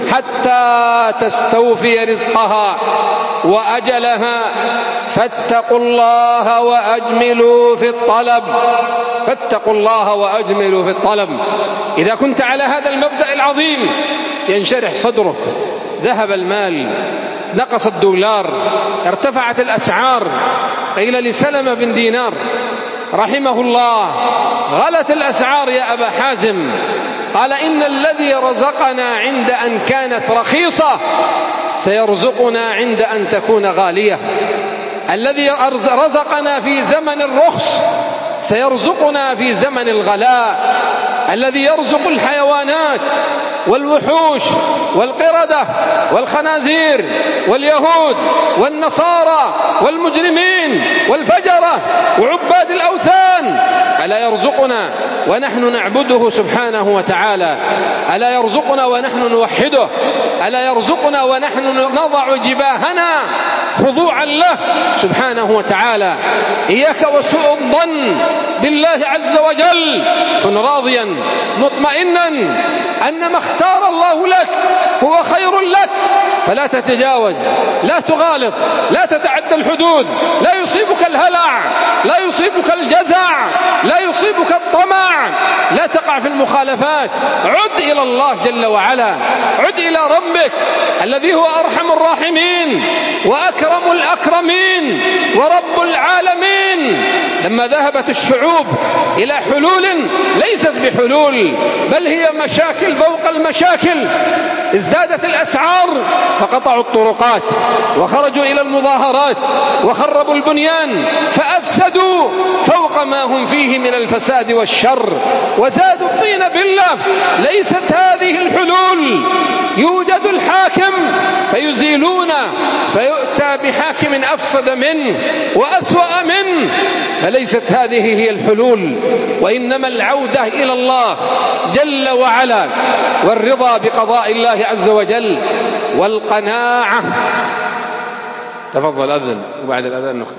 حتى تستوفي رزقها وأجلها، فاتقوا الله وأجملوا في الطلب، فاتقوا الله وأجملوا في الطلب. إذا كنت على هذا المبدأ العظيم ينشرح صدرك. ذهب المال، نقص الدولار، ارتفعت الأسعار. قيل لسلمة بن دينار رحمه الله: غلت الأسعار يا أبا حازم. قال: إن الذي رزقنا عند أن كانت رخيصة سيرزقنا عند أن تكون غالية. الذي رزقنا في زمن الرخص سيرزقنا في زمن الغلاء. الذي يرزق الحيوانات والوحوش والقردة والخنازير واليهود والنصارى والمجرمين والفجرة وعباد الأوثان ألا يرزقنا ونحن نعبده سبحانه وتعالى؟ ألا يرزقنا ونحن نوحده؟ ألا يرزقنا ونحن نضع جباهنا خضوعا له سبحانه وتعالى؟ إياك وسوء الظن بالله عز وجل، كن راضيا مطمئنا أن ما اختار الله لك هو خير لك، فلا تتجاوز، لا تغالط، لا تتعدى الحدود، لا يصيبك الهلع، لا يصيبك الجزع، لا يصيبك الطمع، لا تقع في المخالفات. عد إلى الله جل وعلا، عد إلى ربك الذي هو أرحم الراحمين وأكرم الأكرمين ورب العالمين. لما ذهبت الشعوب إلى حلول ليست بحلول بل هي مشاكل فوق المشاكل، ازدادت الأسعار فقطعوا الطرقات وخرجوا إلى المظاهرات وخربوا البنيان فأفسدوا فوق ما هم فيه من الفساد والشر وزادوا الطين بالله. ليست هذه الحلول. يوجد الحاكم فيزيلونه فيؤتى بحاكم أفسد منه وأسوأ منه، فليست هذه هي الحلول، وإنما العودة إلى الله جل وعلا والرضا بقضاء الله الله عز وجل والقناعة. تفضل أذن وبعد الأذان نختم.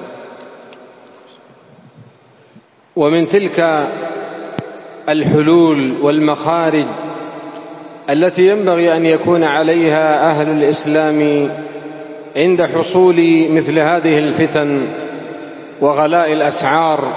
ومن تلك الحلول والمخارج التي ينبغي أن يكون عليها أهل الإسلام عند حصول مثل هذه الفتن وغلاء الأسعار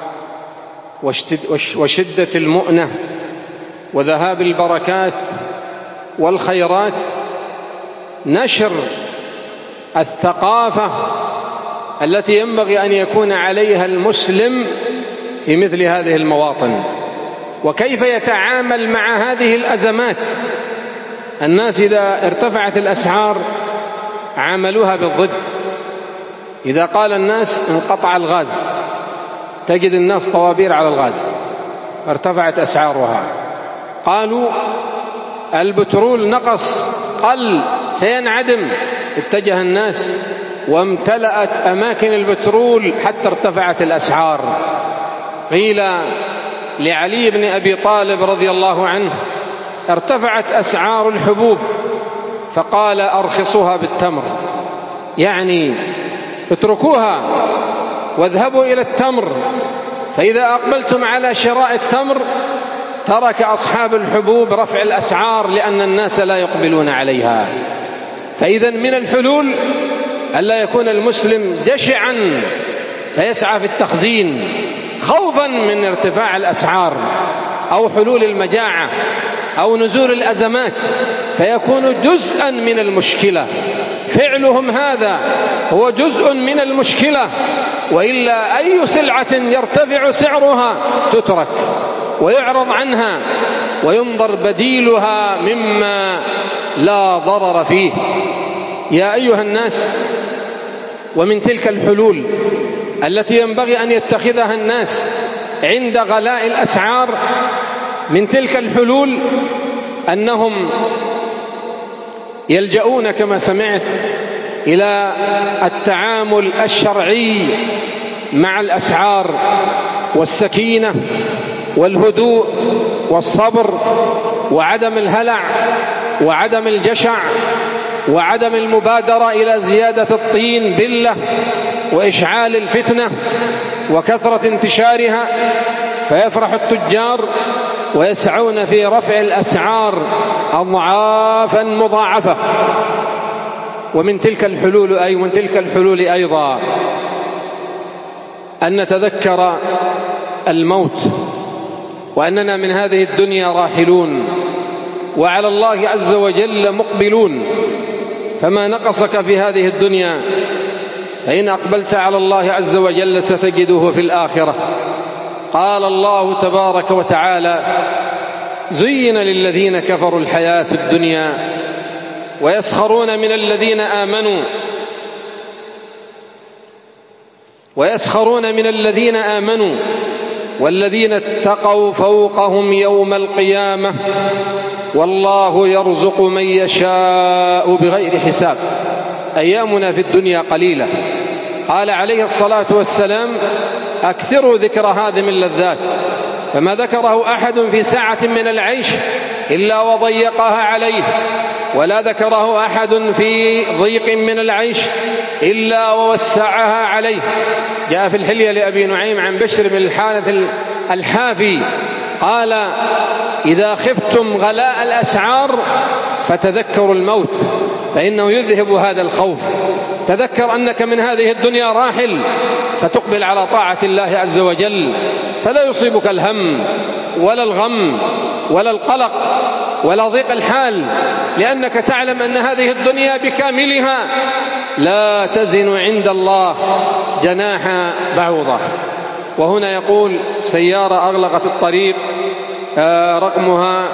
وشدة المؤنة وذهاب البركات والخيرات، نشر الثقافة التي ينبغي أن يكون عليها المسلم في مثل هذه المواطن، وكيف يتعامل مع هذه الأزمات. الناس إذا ارتفعت الأسعار عاملوها بالضد. إذا قال الناس انقطع الغاز تجد الناس طوابير على الغاز، ارتفعت أسعارها. قالوا البترول نقص قل سينعدم، اتجه الناس وامتلأت أماكن البترول حتى ارتفعت الأسعار. قيل لعلي بن أبي طالب رضي الله عنه ارتفعت أسعار الحبوب فقال أرخصوها بالتمر، يعني اتركوها واذهبوا إلى التمر، فإذا أقبلتم على شراء التمر ترك أصحاب الحبوب رفع الأسعار لأن الناس لا يقبلون عليها. فإذا من الحلول ألا يكون المسلم جشعا فيسعى في التخزين خوفا من ارتفاع الأسعار أو حلول المجاعة أو نزول الأزمات، فيكون جزءا من المشكلة. فعلهم هذا هو جزء من المشكلة، وإلا أي سلعة يرتفع سعرها تترك ويعرض عنها وينظر بديلها مما لا ضرر فيه. يا أيها الناس، ومن تلك الحلول التي ينبغي أن يتخذها الناس عند غلاء الأسعار، من تلك الحلول أنهم يلجؤون كما سمعت إلى التعامل الشرعي مع الأسعار والسكينة والهدوء والصبر وعدم الهلع وعدم الجشع وعدم المبادرة إلى زيادة الطين بلة وإشعال الفتنة وكثرة انتشارها، فيفرح التجار ويسعون في رفع الأسعار أضعافا مضاعفة. ومن تلك الحلول أيضا أن نتذكر الموت، وأننا من هذه الدنيا راحلون وعلى الله عز وجل مقبلون، فما نقصك في هذه الدنيا فإن أقبلت على الله عز وجل ستجده في الآخرة. قال الله تبارك وتعالى: زين للذين كفروا الحياة الدنيا ويسخرون من الذين آمنوا والذين اتقوا فوقهم يوم القيامة والله يرزق من يشاء بغير حساب. أيامنا في الدنيا قليلة. قال عليه الصلاة والسلام: أكثروا ذكر هادم اللذات، فما ذكره أحد في ساعة من العيش إلا وضيقها عليه، ولا ذكره أحد في ضيق من العيش إلا ووسعها عليه. جاء في الحلية لأبي نعيم عن بشر بن الحارث الحافي قال: إذا خفتم غلاء الأسعار فتذكروا الموت فإنه يذهب هذا الخوف. تذكر أنك من هذه الدنيا راحل، فتقبل على طاعة الله عز وجل، فلا يصيبك الهم ولا الغم ولا القلق ولا ضيق الحال، لأنك تعلم أن هذه الدنيا بكاملها لا تزن عند الله جناح بعوضة. وهنا يقول: سيارة أغلقت الطريق رقمها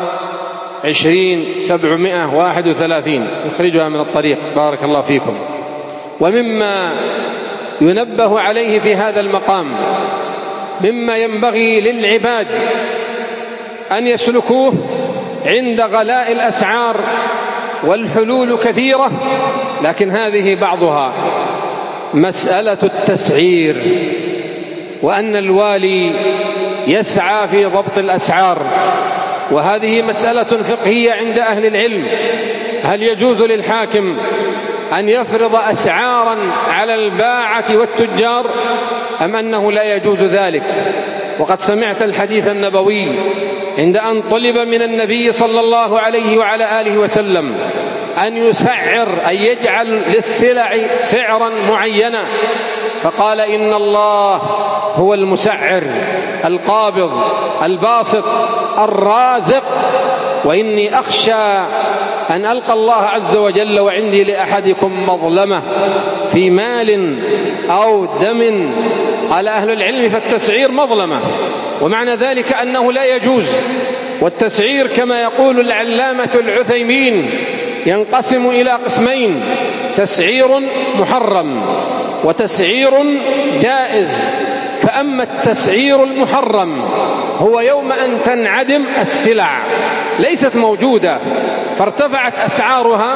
20731 نخرجها من الطريق، بارك الله فيكم. ومما ينبه عليه في هذا المقام مما ينبغي للعباد أن يسلكوه عند غلاء الأسعار، والحلول كثيرة لكن هذه بعضها مسألة التسعير، وأن الوالي يسعى في ضبط الأسعار، وهذه مسألة فقهية عند أهل العلم، هل يجوز للحاكم أن يفرض أسعارا على الباعة والتجار أم أنه لا يجوز ذلك؟ وقد سمعت الحديث النبوي عند أن طلب من النبي صلى الله عليه وعلى آله وسلم أن يسعر، أن يجعل للسلع سعرا معينا، فقال إن الله هو المسعر القابض الباسط الرازق، وإني أخشى أن ألقى الله عز وجل وعندي لأحدكم مظلمة في مال أو دم. قال أهل العلم فالتسعير مظلمة، ومعنى ذلك أنه لا يجوز. والتسعير كما يقول العلامة العثيمين ينقسم إلى قسمين: تسعير محرم وتسعير جائز. فأما التسعير المحرم هو يوم أن تنعدم السلع، ليست موجودة فارتفعت أسعارها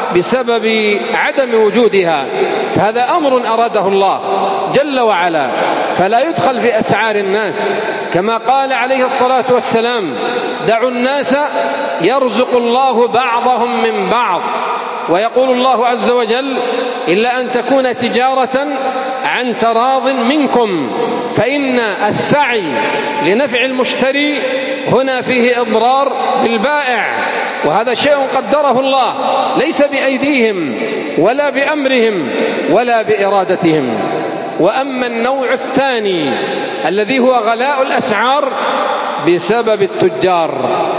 بسبب عدم وجودها، فهذا أمر أراده الله جل وعلا، فلا يدخل في أسعار الناس، كما قال عليه الصلاة والسلام: دعوا الناس يرزق الله بعضهم من بعض. ويقول الله عز وجل: إلا أن تكون تجارة عن تراض منكم، فإن السعي لنفع المشتري هنا فيه إضرار بالبائع، وهذا شيء قدره الله ليس بأيديهم ولا بأمرهم ولا بإرادتهم. وأما النوع الثاني الذي هو غلاء الأسعار بسبب التجار،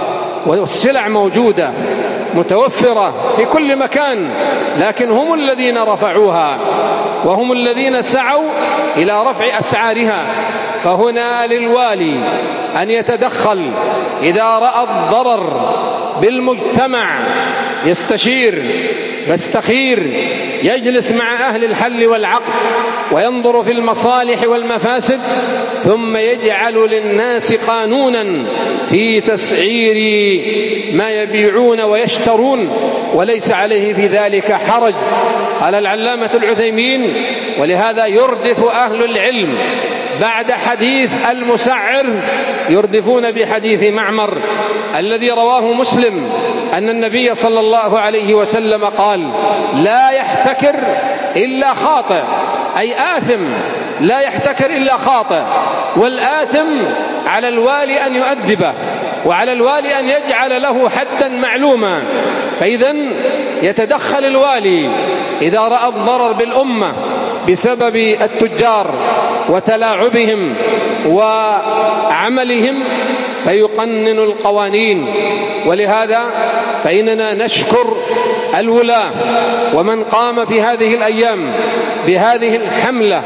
والسلع موجودة متوفرة في كل مكان، لكن هم الذين رفعوها وهم الذين سعوا إلى رفع أسعارها، فهنا للوالي أن يتدخل إذا رأى الضرر بالمجتمع، يستشير يستخير، يجلس مع أهل الحل والعقد وينظر في المصالح والمفاسد، ثم يجعل للناس قانونا في تسعير ما يبيعون ويشترون، وليس عليه في ذلك حرج. قال العلامة العثيمين: ولهذا يردف أهل العلم بعد حديث المسعر يردفون بحديث معمر الذي رواه مسلم أن النبي صلى الله عليه وسلم قال: لا يحتكر إلا خاطئ، أي آثم، لا يحتكر إلا خاطئ، والآثم على الوالي أن يؤدبه، وعلى الوالي أن يجعل له حدا معلوما. فإذا يتدخل الوالي إذا رأى الضرر بالأمة بسبب التجار وتلاعبهم وعملهم فيقنن القوانين. ولهذا فإننا نشكر الولاة ومن قام في هذه الأيام بهذه الحملة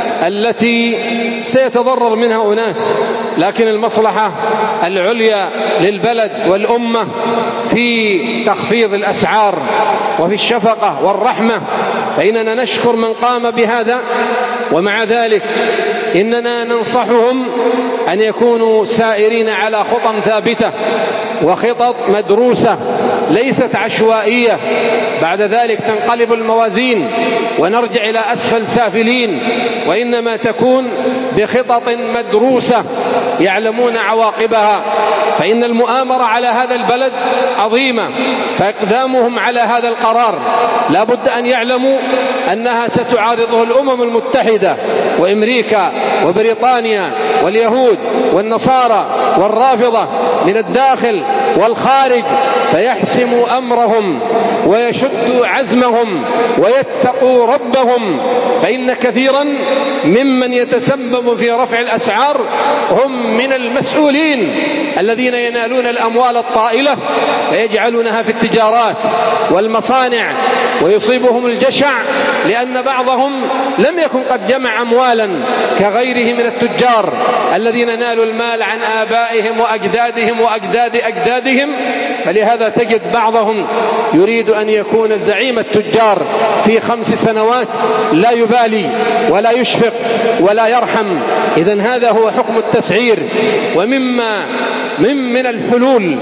التي سيتضرر منها أناس، لكن المصلحة العليا للبلد والأمة في تخفيض الأسعار وفي الشفقة والرحمة، فإننا نشكر من قام بهذا. ومع ذلك إننا ننصحهم أن يكونوا سائرين على خطى ثابتة وخطط مدروسة ليست عشوائية، بعد ذلك تنقلب الموازين ونرجع إلى أسفل سافلين، وإنما تكون بخطط مدروسة يعلمون عواقبها، فإن المؤامرة على هذا البلد عظيمة، فإقدامهم على هذا القرار لا بد أن يعلموا أنها ستعارضه الأمم المتحدة وأمريكا وبريطانيا واليهود والنصارى والرافضة من الداخل والخارج، فيحسموا أمرهم ويشدوا عزمهم ويتقوا ربهم، فإن كثيرا ممن يتسبب في رفع الأسعار هم من المسؤولين الذين ينالون الأموال الطائلة فيجعلونها في التجارات والمصانع، ويصيبهم الجشع لأن بعضهم لم يكن قد جمع أموالا كغيره من التجار الذين نالوا المال عن آبائهم وأجدادهم وأجداد أجدادهم. فلهذا تجد بعضهم يريد أن يكون زعيم التجار في 5 سنوات، لا يبالي ولا يشفق ولا يرحم. إذن هذا هو حكم التسعير. ومما من الحلول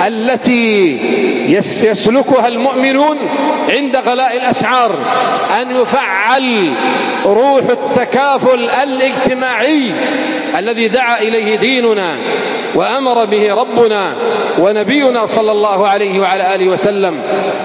التي يسلكها المؤمنون عند غلاء الأسعار أن يفعل روح التكافل الاجتماعي الذي دعا إليه ديننا وأمر به ربنا ونبينا صلى الله عليه وعلى آله وسلم.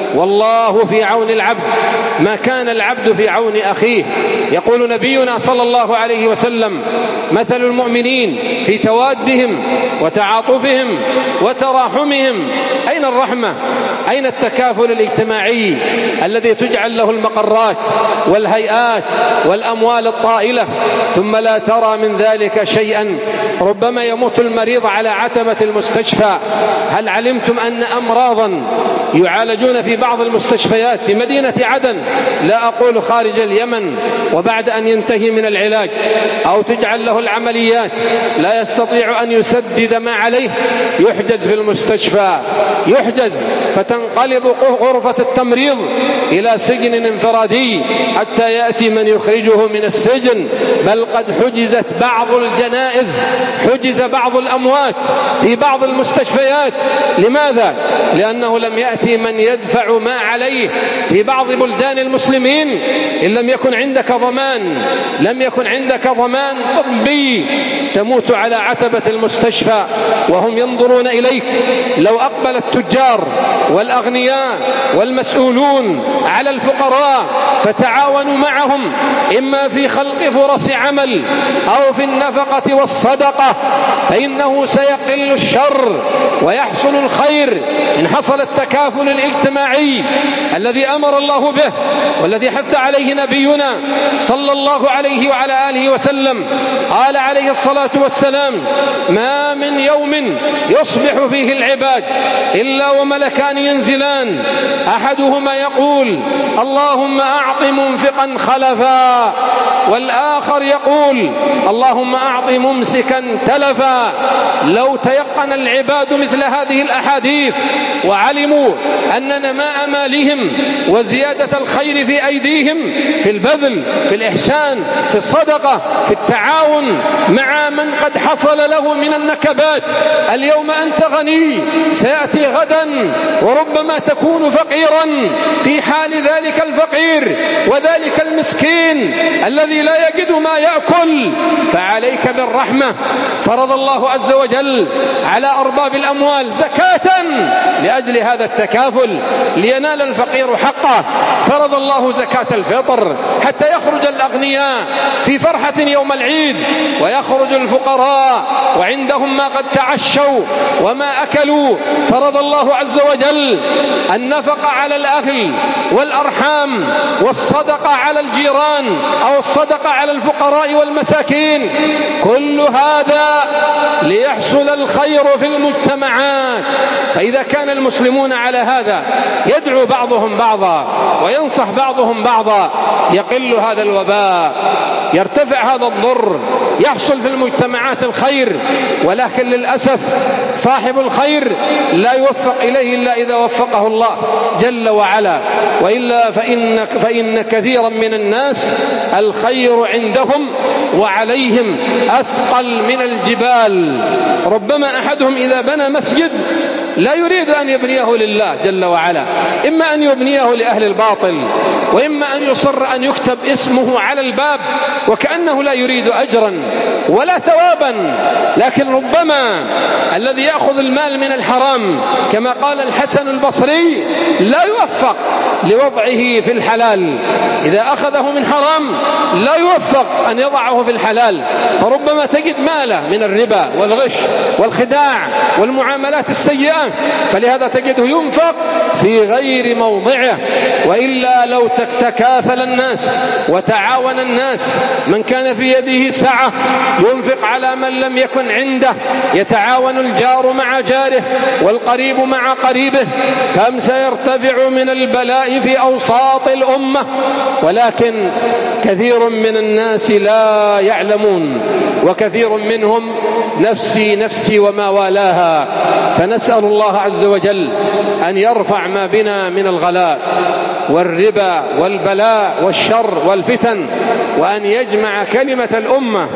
والله في عون العبد ما كان العبد في عون أخيه. يقول نبينا صلى الله عليه وسلم: مثل المؤمنين في توادهم وتعاطفهم وتراحمهم. أين الرحمة؟ أين التكافل الاجتماعي الذي تجعل له المقرات والهيئات والأموال الطائلة ثم لا ترى من ذلك شيئا؟ ربما يموت المريض على عتبة المستشفى. هل علمتم أن أمراضا يعالجون في بعض المستشفيات في مدينة عدن، لا أقول خارج اليمن، وبعد أن ينتهي من العلاج أو تجعل له العمليات لا يستطيع أن يسدد ما عليه، يحجز في المستشفى، يحجز فتنقلب غرفة التمريض إلى سجن انفرادي حتى يأتي من يخرجه من السجن. بل قد حجزت بعض الجنائز، حجز بعض الأموات في بعض المستشفيات. لماذا؟ لأنه لم يأتي من يدفع ما عليه. في بعض بلدان المسلمين إن لم يكن عندك ضمان، لم يكن عندك ضمان طبي، تموت على عتبة المستشفى وهم ينظرون إليك. لو أقبل التجار والأغنياء والمسؤولون على الفقراء فتعاونوا معهم إما في خلق فرص عمل أو في النفقة والصدقة، فإنه سيقل الشر ويحصل الخير إن حصل التكافل الاجتماعي الذي أمر الله به والذي حث عليه نبينا صلى الله عليه وعلى آله وسلم. قال عليه الصلاة والسلام: ما من يوم يصبح فيه العباد إلا وملكان ينزلان، أحدهما يقول: اللهم أعط منفقا خلفا، والآخر يقول: اللهم أعط ممسكا تلفا. لو تيقن العباد مثل هذه الأحاديث وعلموا أن نماء مالهم وزيادة الخير في أيديهم في البذل، في الإحسان، في الصدقة، في التعاون مع من قد حصل له من النكبات. اليوم أنت غني، سيأتي غدا وربما تكون فقيرا في حال ذلك الفقير وذلك المسكين الذي لا يجد ما يأكل. فعليك بالرحمة. فرض الله عز وجل على أرباب الأموال زكاة لأجل هذا التكافل لينال الفقير حقه. فرض الله زكاة الفطر حتى يخرج الأغنياء في فرحة يوم العيد ويخرج الفقراء وعندهم ما قد تعشوا وما أكلوا. فرض الله عز وجل النفقة على الأهل والأرحام والصدقة على الجيران أو الصدقة على الفقراء والمساكين. كل هذا ليحصل الخير في المجتمعات. فإذا كان المسلمون على هذا يدعو بعضهم بعضا وينصح بعضهم بعضا يقل هذا الوباء، يرتفع هذا الضر، يحصل في المجتمعات الخير. ولكن للأسف صاحب الخير لا يوفق إليه إلا إذا وفقه الله جل وعلا، وإلا فإن كثيرا من الناس الخير عندهم وعليهم أثقل من الجبال. ربما أحدهم إذا بنى مسجد لا يريد أن يبنيه لله جل وعلا، إما أن يبنيه لأهل الباطل، وإما أن يصر أن يكتب اسمه على الباب وكأنه لا يريد أجرا ولا ثوابا. لكن ربما الذي يأخذ المال من الحرام كما قال الحسن البصري لا يوفق لوضعه في الحلال. إذا أخذه من حرام لا يوفق أن يضعه في الحلال، فربما تجد ماله من الربا والغش والخداع والمعاملات السيئة، فلهذا تجده ينفق في غير موضعه. وإلا لو تكافل الناس وتعاون الناس، من كان في يده سعة ينفق على من لم يكن عنده، يتعاون الجار مع جاره والقريب مع قريبه، كم سيرتفع من البلاء في أوساط الأمة. ولكن كثير من الناس لا يعلمون، وكثير منهم نفسي نفسي وما والاها. فنسأل الله عز وجل أن يرفع ما بنا من الغلاء والربا والبلاء والشر والفتن، وأن يجمع كلمة الأمة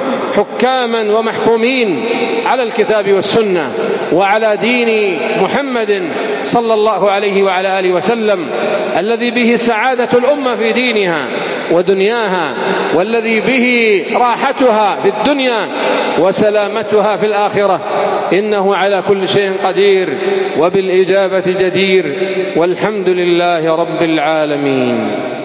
حكاما ومحكومين على الكتاب والسنة وعلى دين محمد صلى الله عليه وعلى آله وسلم، الذي به سعادة الأمة في دينها ودنياها، والذي به راحتها في الدنيا وسلامتها في الآخرة، إنه على كل شيء قدير وبالإجابة جدير، والحمد لله رب العالمين.